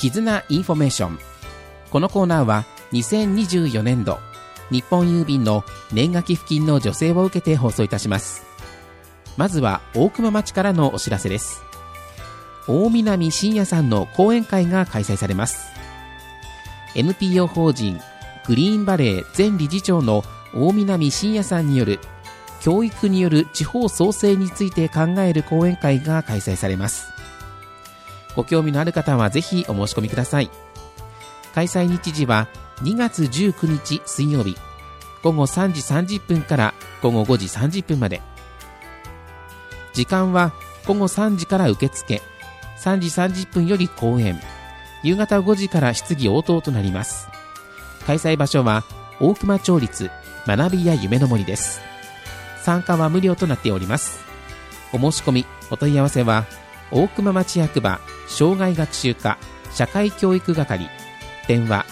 絆インフォメーション。このコーナーは2024年度日本郵便の年賀寄付金の助成を受けて放送いたします。まずは大熊町からのお知らせです。大南信也さんの講演会が開催されます。 NPO 法人グリーンバレー前理事長の大南信也さんによる教育による地方創生について考える講演会が開催されます。ご興味のある方はぜひお申し込みください。開催日時は2月19日水曜日午後3時30分から午後5時30分まで。時間は午後3時から受付、3時30分より講演、夕方5時から質疑応答となります。開催場所は大熊町立学びや夢の森です。参加は無料となっております。お申し込みお問い合わせは大熊町役場障害学習課社会教育係、電話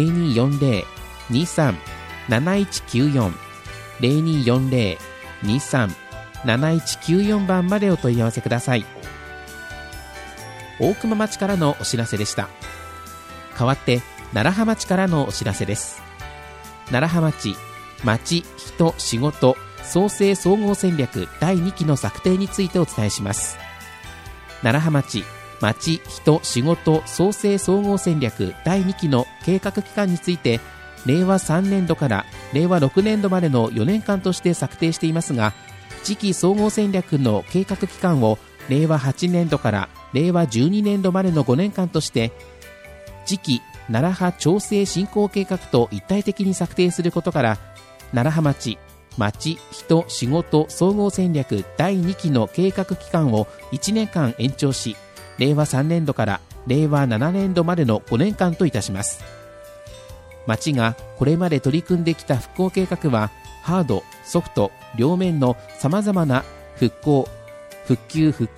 0240-23-7194 0240-23-7194 番までお問い合わせください。大熊町からのお知らせでした。代わって楢葉町からのお知らせです。楢葉町町人仕事創生総合戦略第2期の策定についてお伝えします。楢葉町町人仕事創生総合戦略第2期の計画期間について、令和3年度から令和6年度までの4年間として策定していますが、次期総合戦略の計画期間を令和8年度から令和12年度までの5年間として、次期楢葉調整振興計画と一体的に策定することから、楢葉町町人仕事総合戦略第2期の計画期間を1年間延長し、令和3年度から令和7年度までの5年間といたします。町がこれまで取り組んできた復興計画は、ハードソフト両面のさまざまな復興復旧復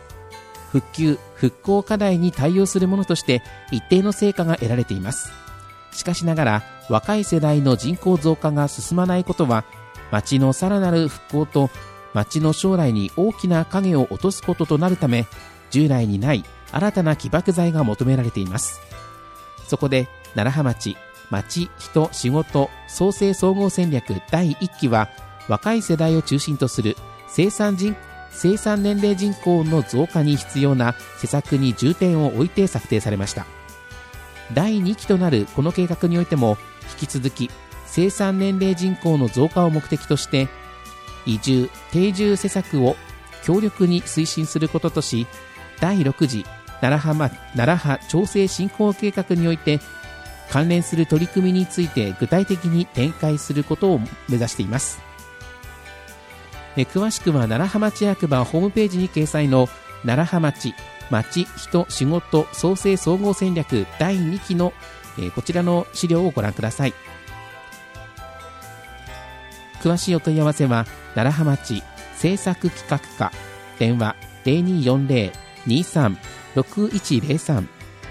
興課題に対応するものとして一定の成果が得られています。しかしながら若い世代の人口増加が進まないことは、町のさらなる復興と町の将来に大きな影を落とすこととなるため、従来にない新たな起爆剤が求められています。そこで楢葉町町人仕事創生総合戦略第1期は、若い世代を中心とする生産年齢人口の増加に必要な施策に重点を置いて策定されました。第2期となるこの計画においても、引き続き生産年齢人口の増加を目的として、移住定住施策を強力に推進することとし、第6次楢葉調整振興計画において関連する取り組みについて具体的に展開することを目指しています。詳しくは楢葉町役場ホームページに掲載の楢葉町町人仕事創生総合戦略第2期の、こちらの資料をご覧ください。詳しいお問い合わせは楢葉町政策企画課、電話 0240-23-6103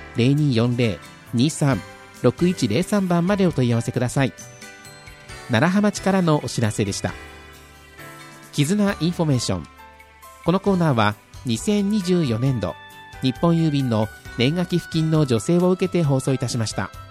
0240-23-6103 番までお問い合わせください。楢葉町からのお知らせでした。絆インフォメーション。このコーナーは2024年度日本郵便の年賀寄付金の助成を受けて放送いたしました。